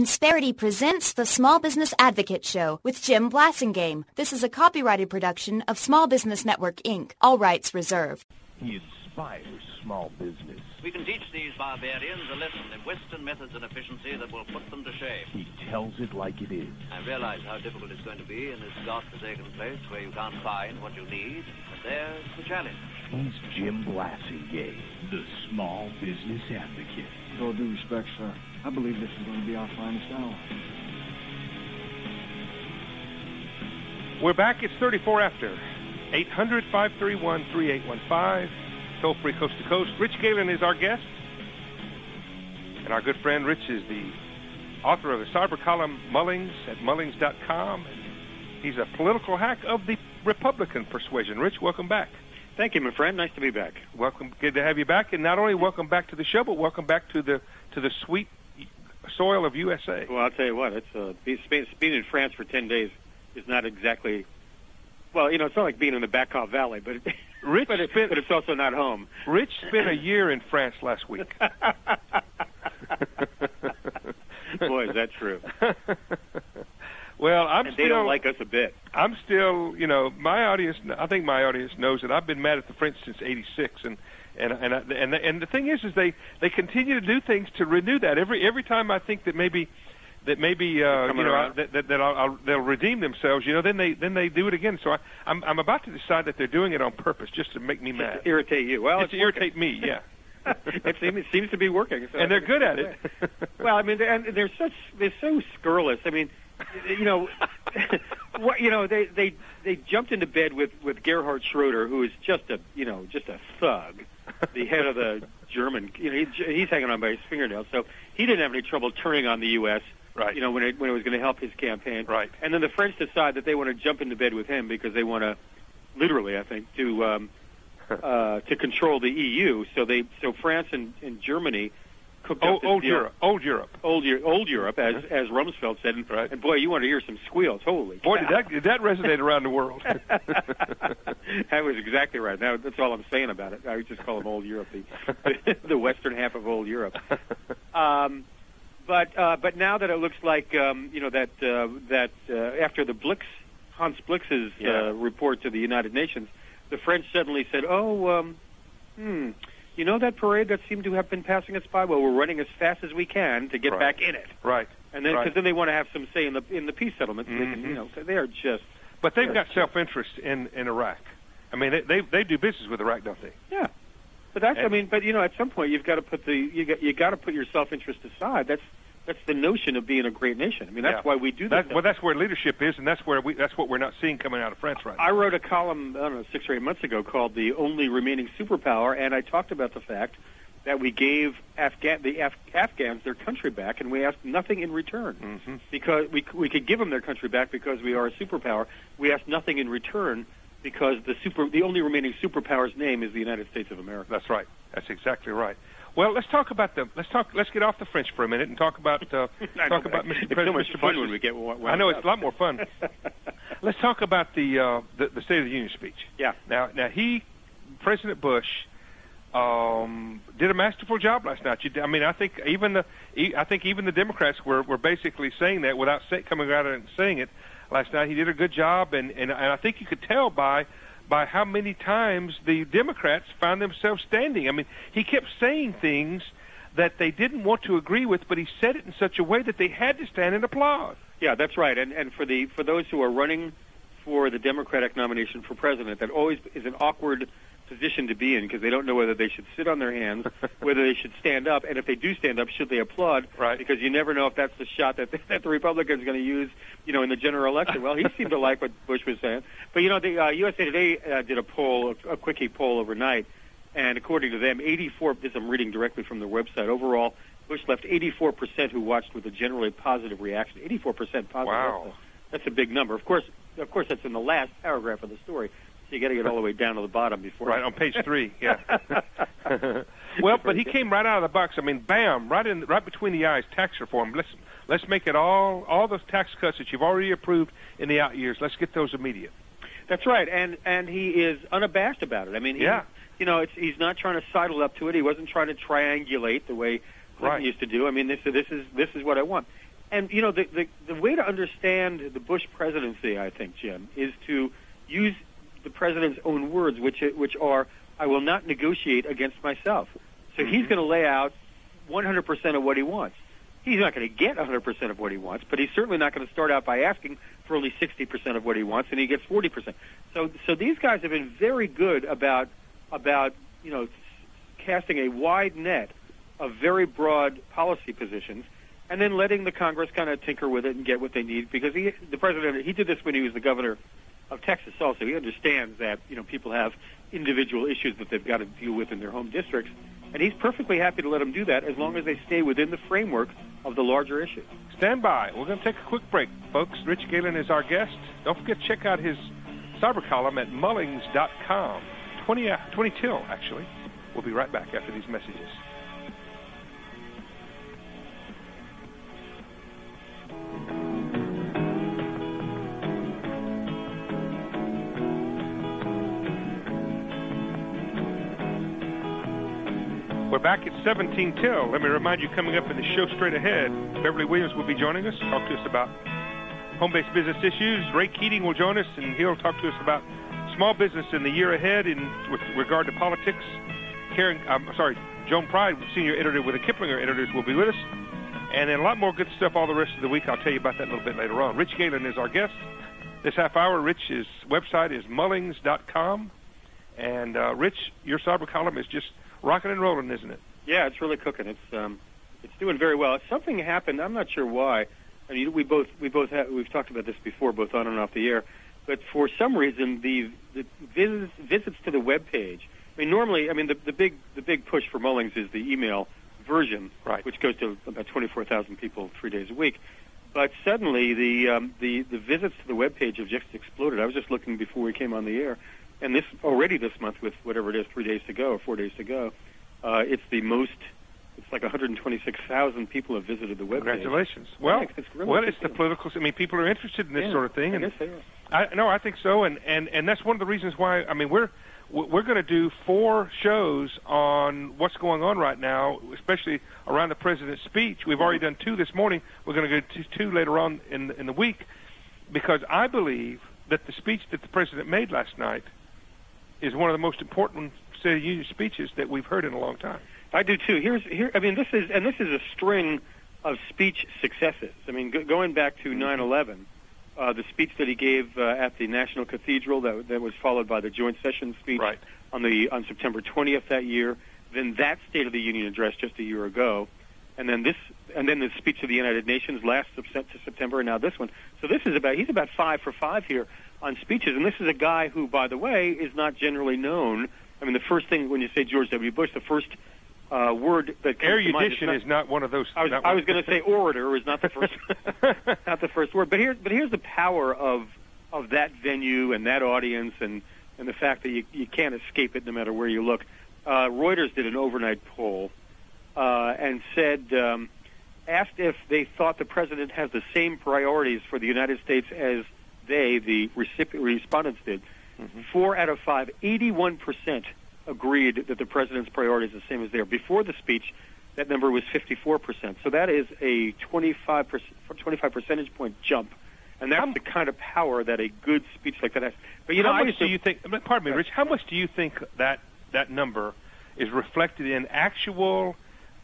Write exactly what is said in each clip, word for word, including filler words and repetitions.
Insperity presents the Small Business Advocate Show with Jim Blasingame. This is a copyrighted production of Small Business Network, Incorporated. All rights reserved. He inspires small business. We can teach these barbarians a lesson in Western methods and efficiency that will put them to shame. He tells it like it is. I realize how difficult it's going to be in this godforsaken place where you can't find what you need, but there's the challenge. He's Jim Blasingame, the Small Business Advocate. With all due respect, sir, I believe this is going to be our finest hour. We're back. It's thirty-four after. eight hundred, five three one, three eight one five. Toll free coast to coast. Rich Galen is our guest. And our good friend Rich is the author of the cyber column Mullings at Mullings dot com. He's a political hack of the Republican persuasion. Rich, welcome back. Thank you, my friend. Nice to be back. Welcome. Good to have you back. And not only welcome back to the show, but welcome back to the to the sweet soil of U S A. Well, I'll tell you what. It's uh, being in France for ten days is not exactly. Well, you know, it's not like being in the Baikal Valley, but it, Rich but, it, spent, but it's also not home. Rich spent a year in France last week. Boy, is that true. Well, I'm and still, they don't like us a bit. I'm still, you know, my audience. I think my audience knows that I've been mad at the French since eighty-six, and and and and and the thing is, is they they continue to do things to renew that. Every every time I think that maybe. That maybe uh, you know I, that, that, that I'll, I'll, they'll redeem themselves. You know, then they then they do it again. So I, I'm I'm about to decide that they're doing it on purpose, just to make me just mad, to irritate you. Well, just to irritate me. Yeah, it, seems, it seems to be working, so and they're good at it. Well, I mean, they're, and they're such they're so scurrilous. I mean, you know, what you know they they they jumped into bed with with Gerhard Schroeder, who is just a you know just a thug, the head of the German. You know, he, he's hanging on by his fingernails. So he didn't have any trouble turning on the U S Right. You know, when it, when it was going to help his campaign. Right. And then the French decide that they want to jump into bed with him because they want to, literally, I think, to um, uh, to control the E U. So they so France and, and Germany cooked old, up this old deal. Europe, old Europe, old old Europe, as as Rumsfeld said. And, right. and boy, you want to hear some squeals. Holy boy, cow. did that did that resonate around the world? That was exactly right. Now, that's all I'm saying about it. I would just call them old Europe, the, the western half of old Europe. Um, But uh, but now that it looks like um, you know that uh, that uh, after the Blix Hans Blix's yeah. uh, report to the United Nations, the French suddenly said, "Oh, um, hmm, you know that parade that seemed to have been passing us by? Well, we're running as fast as we can to get right. back in it." Right. And then because right. then they want to have some say in the in the peace settlements. Mm-hmm. They can, you know, so they are just. But they've got self-interest in, in Iraq. I mean, they, they they do business with Iraq, don't they? Yeah. But that's, and, I mean, but you know, at some point you've got to put the you got you got to put your self-interest aside. That's that's the notion of being a great nation. I mean, that's yeah. why we do that. that. Well, that's where leadership is, and that's where we that's what we're not seeing coming out of France right now. I wrote a column, I don't know, six or eight months ago called "The Only Remaining Superpower," and I talked about the fact that we gave Afghan the Af- Afghans their country back, and we asked nothing in return mm-hmm. because we we could give them their country back because we are a superpower. We asked nothing in return because the super the only remaining superpower's name is the United States of America. That's right. That's exactly right. Well, let's talk about the let's talk let's get off the French for a minute and talk about uh, talk about Mister It's President. so much Mister fun Bush's, when we get. Wound I know it's up. a lot more fun. Let's talk about the, uh, the the State of the Union speech. Yeah. Now now he, President Bush, um, did a masterful job last night. You, I mean, I think even the I think even the Democrats were, were basically saying that without say, coming out and saying it last night. He did a good job, and, and and I think you could tell by. by how many times the Democrats found themselves standing. I mean, he kept saying things that they didn't want to agree with, but he said it in such a way that they had to stand and applaud. Yeah, that's right. And and for the for those who are running for the Democratic nomination for president, that always is an awkward position to be in because they don't know whether they should sit on their hands, whether they should stand up, and if they do stand up, should they applaud? Right. Because you never know if that's the shot that, that the Republicans are going to use, you know, in the general election. Well, he seemed to like what Bush was saying. But, you know, the uh, U S A Today uh, did a poll, a, a quickie poll overnight, and according to them, eighty-four, this I'm reading directly from their website, overall, Bush left eighty-four percent who watched with a generally positive reaction. eighty-four percent positive. Wow. That's a, that's a big number. Of course, of course, that's in the last paragraph of the story. So you got to get all the way down to the bottom before. Right, on page three, yeah. Well, but he came right out of the box. I mean, bam, right in, right between the eyes, tax reform. Let's let's make it all all those tax cuts that you've already approved in the out years. Let's get those immediate. That's right, and and he is unabashed about it. I mean, he, yeah. you know, it's, he's not trying to sidle up to it. He wasn't trying to triangulate the way Clinton right. used to do. I mean, this this is this is what I want. and you know, the, the the way to understand the Bush presidency, I think, Jim, is to use the president's own words, which which are, "I will not negotiate against myself." So mm-hmm. he's going to lay out one hundred percent of what he wants. He's not going to get one hundred percent of what he wants, but he's certainly not going to start out by asking for only sixty percent of what he wants, and he gets forty percent. So, so these guys have been very good about about you know casting a wide net of very broad policy positions, and then letting the Congress kind of tinker with it and get what they need. Because he, the president, he did this when he was the governor of Texas. Also, he understands that you know people have individual issues that they've got to deal with in their home districts. And he's perfectly happy to let them do that as long as they stay within the framework of the larger issue. Stand by. We're going to take a quick break, folks. Rich Galen is our guest. Don't forget to check out his cyber column at Mullings dot com. twenty, uh, twenty till, actually. We'll be right back after these messages. We're back at seventeen till. Let me remind you, coming up in the show straight ahead, Beverly Williams will be joining us, talk to us about home-based business issues. Ray Keating will join us, and he'll talk to us about small business in the year ahead in with regard to politics. Karen, I'm sorry, Joan Pride, senior editor with the Kiplinger Editors, will be with us. And then a lot more good stuff all the rest of the week. I'll tell you about that a little bit later on. Rich Galen is our guest. This half hour, Rich's website is Mullings dot com. And, uh, Rich, your cyber column is just rocking and rolling, isn't it? Yeah, it's really cooking. It's um, it's doing very well. Something happened. I'm not sure why. I mean, we both we both have, we've talked about this before, both on and off the air. But for some reason, the the visits, visits to the web page. I mean, normally, I mean, the, the big the big push for Mullings is the email version, right, which goes to about twenty-four thousand people three days a week. But suddenly, the um, the the visits to the web page have just exploded. I was just looking before we came on the air. And this already this month, with whatever it is, three days to go or four days to go, uh, it's the most. It's like one hundred twenty-six thousand people have visited the web. Congratulations! Page. Well, yeah, it's really well, it's the political. I mean, people are interested in this yeah, sort of thing, I and guess they are. I no, I think so, and and and that's one of the reasons why. I mean, we're we're going to do four shows on what's going on right now, especially around the president's speech. We've already done two this morning. We're going to go to two later on in in the week, because I believe that the speech that the president made last night is one of the most important State of the Union speeches that we've heard in a long time. I do too. Here's here. I mean, this is and this is a string of speech successes. I mean, go, going back to nine eleven, uh, the speech that he gave uh, at the National Cathedral, that that was followed by the joint session speech right. on the on September twentieth that year. Then that State of the Union address just a year ago, and then this, and then the speech of the United Nations last September, and now this one. So this is about he's about five for five here on speeches, and this is a guy who, by the way, is not generally known. I mean, the first thing when you say George W. Bush, the first uh, word that comes erudition to mind is not, is not one of those. I was, I was going to say orator is not the first, not the first word. But here, but here's the power of of that venue and that audience, and and the fact that you you can't escape it no matter where you look. Uh, Reuters did an overnight poll uh, and said, um, asked if they thought the president has the same priorities for the United States as they, the recipient, respondents, did. Mm-hmm. Four out of five, eighty-one percent agreed that the president's priorities are the same as theirs. Before the speech, that number was fifty-four percent. So that is a twenty-five, twenty-five percentage point jump. And that's how, the kind of power that a good speech like that has. But you know, how I much do you think? Pardon me, Rich. How much do you think that that number is reflected in actual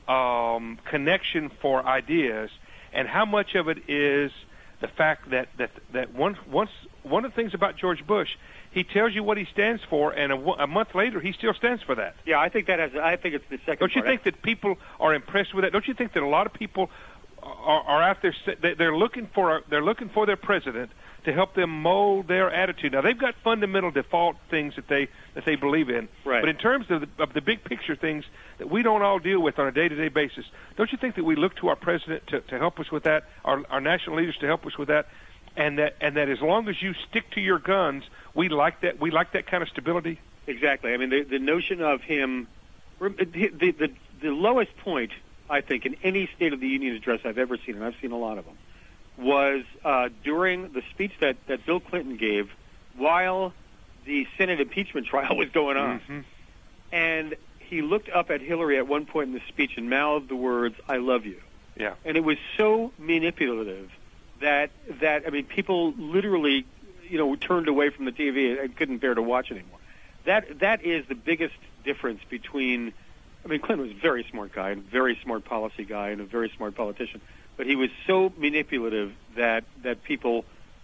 um, connection for ideas, and how much of it is the fact that that that once once one of the things about George Bush, he tells you what he stands for, and a, a month later he still stands for that. Yeah, I think that has. I think it's the second. Don't you part. think that people are impressed with that? Don't you think that a lot of people are, are out there? They're looking for they're looking for their president to help them mold their attitude. Now, they've got fundamental default things that they that they believe in. Right. But in terms of the, of the big picture things that we don't all deal with on a day-to-day basis, don't you think that we look to our president to, to help us with that, our, our national leaders to help us with that, and that and that as long as you stick to your guns, we like that we like that kind of stability? Exactly. I mean, the, the notion of him, the, the, the, the lowest point, I think, in any State of the Union address I've ever seen, and I've seen a lot of them, was uh, during the speech that, that Bill Clinton gave while the Senate impeachment trial was going on. Mm-hmm. And he looked up at Hillary at one point in the speech and mouthed the words, "I love you." Yeah. And it was so manipulative that that I mean, people literally, you know, turned away from the T V and couldn't bear to watch anymore. That that is the biggest difference between. I mean, Clinton was a very smart guy and very smart policy guy and a very smart politician, but he was so manipulative that that people,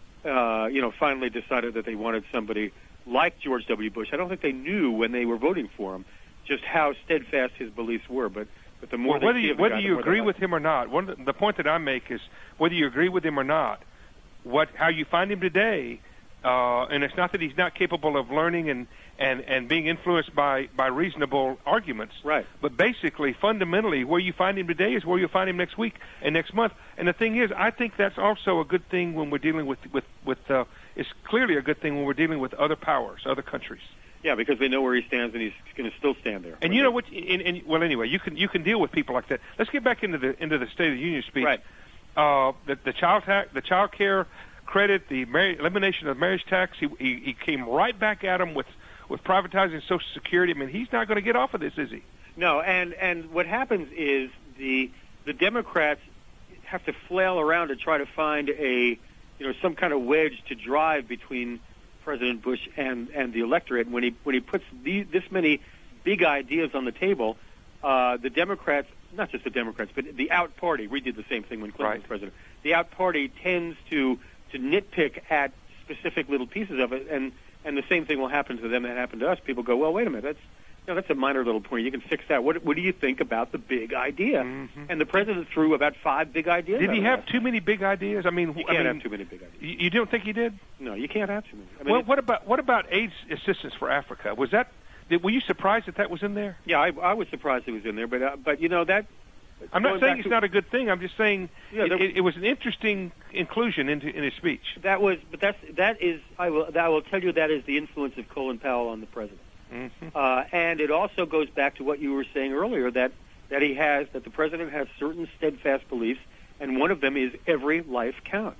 uh, you know, finally decided that they wanted somebody like George W. Bush. I don't think they knew when they were voting for him just how steadfast his beliefs were, but but the more well, they whether see you, of the whether guy, you the more agree they with like him or not, one of the, the point that I make is whether you agree with him or not, what how you find him today, uh, and it's not that he's not capable of learning and. And, and being influenced by, by reasonable arguments. Right. But basically, fundamentally, where you find him today is where you'll find him next week and next month. And the thing is, I think that's also a good thing when we're dealing with, with, with uh, it's clearly a good thing when we're dealing with other powers, other countries. Yeah, because they know where he stands and he's going to still stand there. And you know what, and, and, well, anyway, you can you can deal with people like that. Let's get back into the into the State of the Union speech. Right. Uh, the, the child tax, the child care credit, the mar- elimination of marriage tax, he, he, he came right back at him with with privatizing Social Security. I mean, he's not going to get off of this, is he? No, and, and what happens is the the Democrats have to flail around to try to find a, you know, some kind of wedge to drive between President Bush and, and the electorate. When he when he puts the, this many big ideas on the table, uh, the Democrats, not just the Democrats, but the out party, we did the same thing when Clinton right. was president. The out party tends to to nitpick at specific little pieces of it, and And the same thing will happen to them that happened to us. People go, well, wait a minute, that's you know, that's a minor little point. You can fix that. What what do you think about the big idea? Mm-hmm. And the president threw about five big ideas. Did he have us. too many big ideas? I mean, You I can't mean, have too many big ideas. You, you don't think he did? No, you can't have too many. I mean, well, it's- what about what about AIDS assistance for Africa? Was that? Did, were you surprised that that was in there? yeah, I, I was surprised it was in there, but uh, but you know that. I'm not going saying back it's to- not a good thing. I'm just saying Yeah, it, there- it, it was an interesting inclusion into in his speech. That was, but that's that is. I will. I will tell you that is the influence of Colin Powell on the president. Mm-hmm. Uh, and it also goes back to what you were saying earlier, that, that he has, that the president has certain steadfast beliefs, and one of them is every life counts.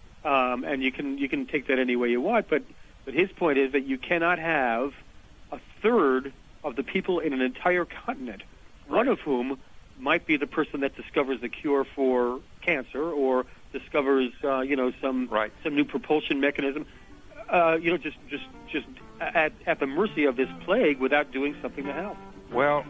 Um, and you can you can take that any way you want, but but his point is that you cannot have a third of the people in an entire continent, right. one of whom might be the person that discovers the cure for cancer or discovers uh, you know some right. some new propulsion mechanism. Uh, you know, just just just at at the mercy of this plague without doing something to help. Well,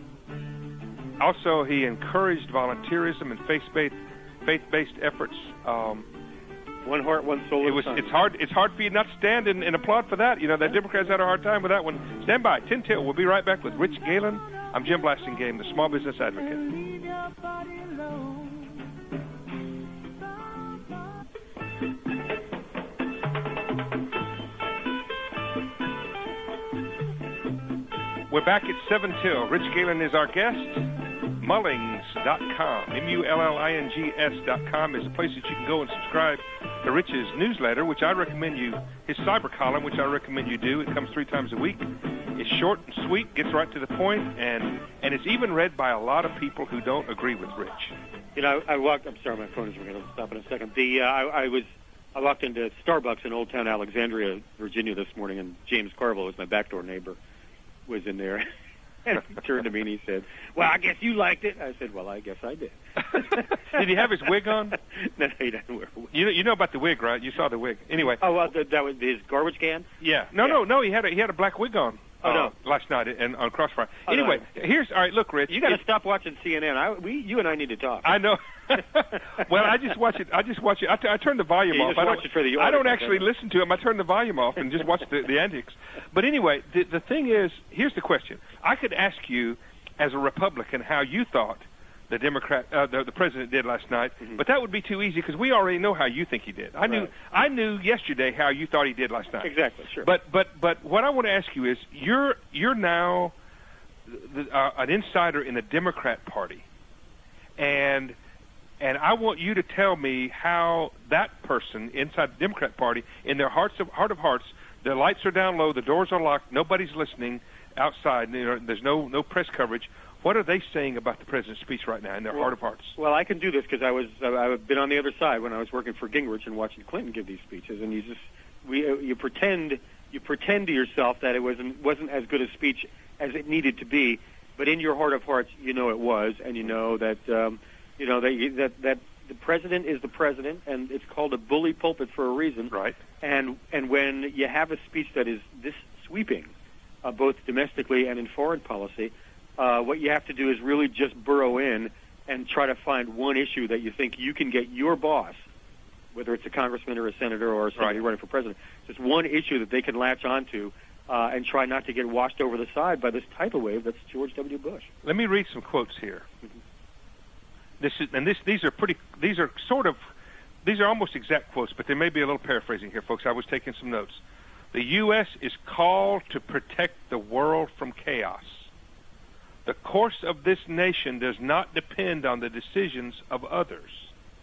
also he encouraged volunteerism and faith-based faith-based efforts. Um, one heart, one soul. It was. It's hard. It's hard for you not to stand and, and applaud for that. You know, the Democrats had a hard time with that one. Stand by. Tin Till. We'll be right back with Rich Galen. I'm Jim Blasingame, the Small Business Advocate. We're back at seven till. Rich Galen is our guest. Mullings dot com, M U L L I N G S dot com is a place that you can go and subscribe to Rich's newsletter, which I recommend you, his cyber column, which I recommend you do. It comes three times a week. It's short and sweet, gets right to the point, and, and it's even read by a lot of people who don't agree with Rich. You know, I walked, I'm sorry, my phone is ringing. I'll stop in a second. The, uh, I, I was, I walked into Starbucks in Old Town Alexandria, Virginia this morning, and James Carville, who's my backdoor neighbor, was in there. And he turned to me and he said, "Well, I guess you liked it." I said, "Well, I guess I did." Did he have his wig on? No, he doesn't wear a wig. You know, you know about the wig, right? You saw the wig. Anyway. Oh, well, th- that was his garbage can? Yeah. No, yeah. no, no. He had a, he had a black wig on. Oh, uh, no. Last night and on Crossfire. Oh, anyway, no. here's all right. Look, Rich, you got to it, stop watching C N N. I, we, you and I need to talk. I know. Well, I just watch it. I just watch it. I, t- I turn the volume yeah, you off. just I watch don't. it for the I don't article, actually listen to him. I turn the volume off and just watch the, the antics. But anyway, the, the thing is, here's the question. I could ask you, as a Republican, how you thought the Democrat, uh, the, the president did last night, mm-hmm. but that would be too easy because we already know how you think he did. I knew. Right. I knew yesterday how you thought he did last night. Exactly. Sure. But but but what I want to ask you is, you're you're now the, uh, an insider in the Democrat Party, and and I want you to tell me how that person inside the Democrat Party, in their hearts of heart of hearts, the lights are down low, the doors are locked, nobody's listening outside, you know, there's no no press coverage. What are they saying about the president's speech right now in their well, heart of hearts? Well, I can do this because I was uh, I've been on the other side when I was working for Gingrich and watching Clinton give these speeches, and you just we uh, you pretend you pretend to yourself that it wasn't wasn't as good a speech as it needed to be, but in your heart of hearts, you know it was, and you know that um, You know, that, you, that, that the president is the president, and it's called a bully pulpit for a reason. Right. And, and when you have a speech that is this sweeping, uh, both domestically and in foreign policy, uh, what you have to do is really just burrow in and try to find one issue that you think you can get your boss, whether it's a congressman or a senator or somebody right. running for president, just one issue that they can latch onto uh, and try not to get washed over the side by this tidal wave that's George W. Bush. Let me read some quotes here. Mm-hmm. This is, and this, these are pretty, these are sort of, these are almost exact quotes, but there may be a little paraphrasing here, folks. I was taking some notes. The U S is called to protect the world from chaos. The course of this nation does not depend on the decisions of others.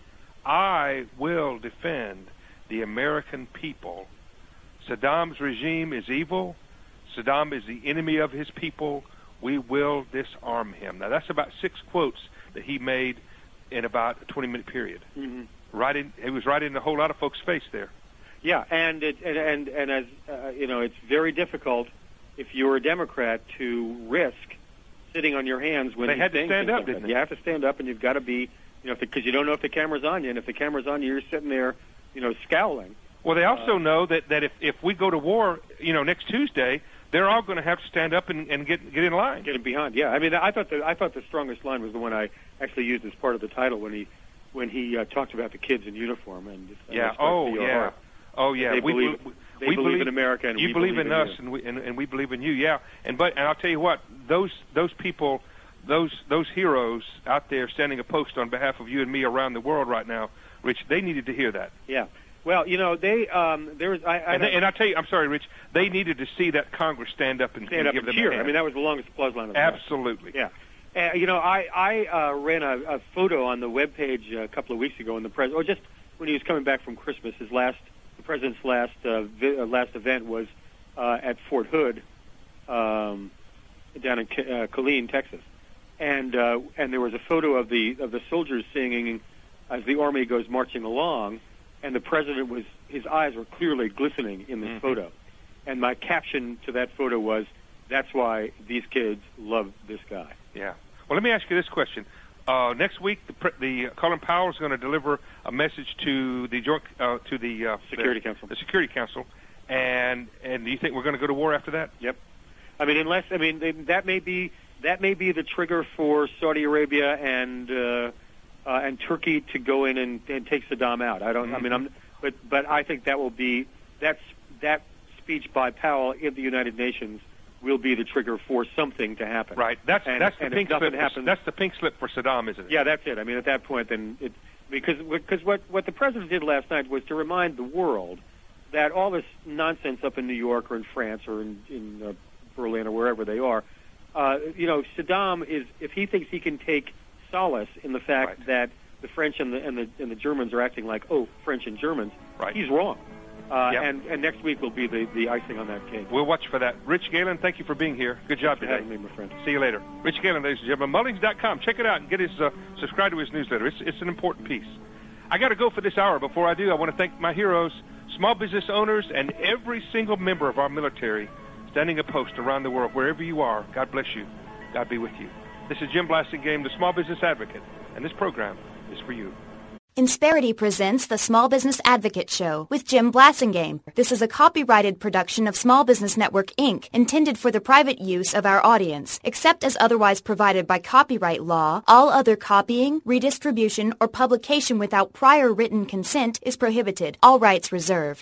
I will defend the American people. Saddam's regime is evil. Saddam is the enemy of his people. We will disarm him. Now, that's about six quotes that he made in about a twenty-minute period. Mm-hmm. Right in, he was right in a whole lot of folks' face there. Yeah, and it, and and, and as uh, you know, it's very difficult if you're a Democrat to risk sitting on your hands when they he's had to saying stand things up. like Didn't that. they? You have to stand up, and you've got to be, you know, because you don't know if the camera's on you, and if the camera's on you, you're sitting there, you know, scowling. Well, they also uh, know that, that if, if we go to war, you know, next Tuesday, they're all going to have to stand up and, and get get in line. Get him behind. Yeah, I mean, I thought the I thought the strongest line was the one I actually used as part of the title when he when he uh, talked about the kids in uniform and. Uh, yeah. Oh, yeah. Heart. Oh, yeah. They we believe, we, they we believe believe in America, and you we believe, believe in, in us, you. and we and, and we believe in you. Yeah. And but and I'll tell you what, those those people, those those heroes out there standing a post on behalf of you and me around the world right now, Rich, they needed to hear that. Yeah. Well, you know, they um, there was. I, I and, they, and I'll tell you, I'm sorry, Rich. They needed to see that Congress stand up and, stand and up give and them cheer. a hand. I mean, that was the longest applause line of the Absolutely. night. Yeah. Uh, you know, I I uh, ran a, a photo on the webpage a couple of weeks ago in the pres, or just when he was coming back from Christmas. His last, the president's last uh, vi- uh, last event was uh, at Fort Hood, um, down in K- uh, Killeen, Texas, and uh, and there was a photo of the of the soldiers singing as the army goes marching along, and the president was his eyes were clearly glistening in this mm-hmm. photo, and my caption to that photo was, "That's why these kids love this guy." Yeah. Well, let me ask you this question. Uh, next week, the, pre- the uh, Colin Powell is going to deliver a message to the joint uh, to the uh, Security the, Council. The Security Council, and and do you think we're going to go to war after that? Yep. I mean, unless I mean that may be that may be the trigger for Saudi Arabia and uh, uh, and Turkey to go in and, and take Saddam out. I don't. Mm-hmm. I mean, I'm. But but I think that will be that's that speech by Powell in the United Nations will be the trigger for something to happen. Right. That's and, that's the and pink slip. Happens, that's the pink slip for Saddam, isn't it? Yeah, that's it. I mean, at that point, then it because because what what the president did last night was to remind the world that all this nonsense up in New York or in France or in in uh, Berlin or wherever they are, uh, you know, Saddam is if he thinks he can take solace in the fact right. that the French and the and the and the Germans are acting like oh French and Germans, right. he's wrong. Uh, yep. and, and next week will be the, the icing on that cake. We'll watch for that. Rich Galen, thank you for being here. Good job Thanks for today. having me, my friend. See you later. Rich Galen, ladies and gentlemen. Mullings dot com. Check it out and get his uh, subscribe to his newsletter. It's, it's an important piece. I got to go for this hour. Before I do, I want to thank my heroes, small business owners, and every single member of our military standing a post around the world. Wherever you are, God bless you. God be with you. This is Jim Blasingame, the Small Business Advocate, and this program is for you. Insperity presents the Small Business Advocate Show with Jim Blasingame. This is a copyrighted production of Small Business Network, Incorporated, intended for the private use of our audience. Except as otherwise provided by copyright law, all other copying, redistribution, or publication without prior written consent is prohibited. All rights reserved.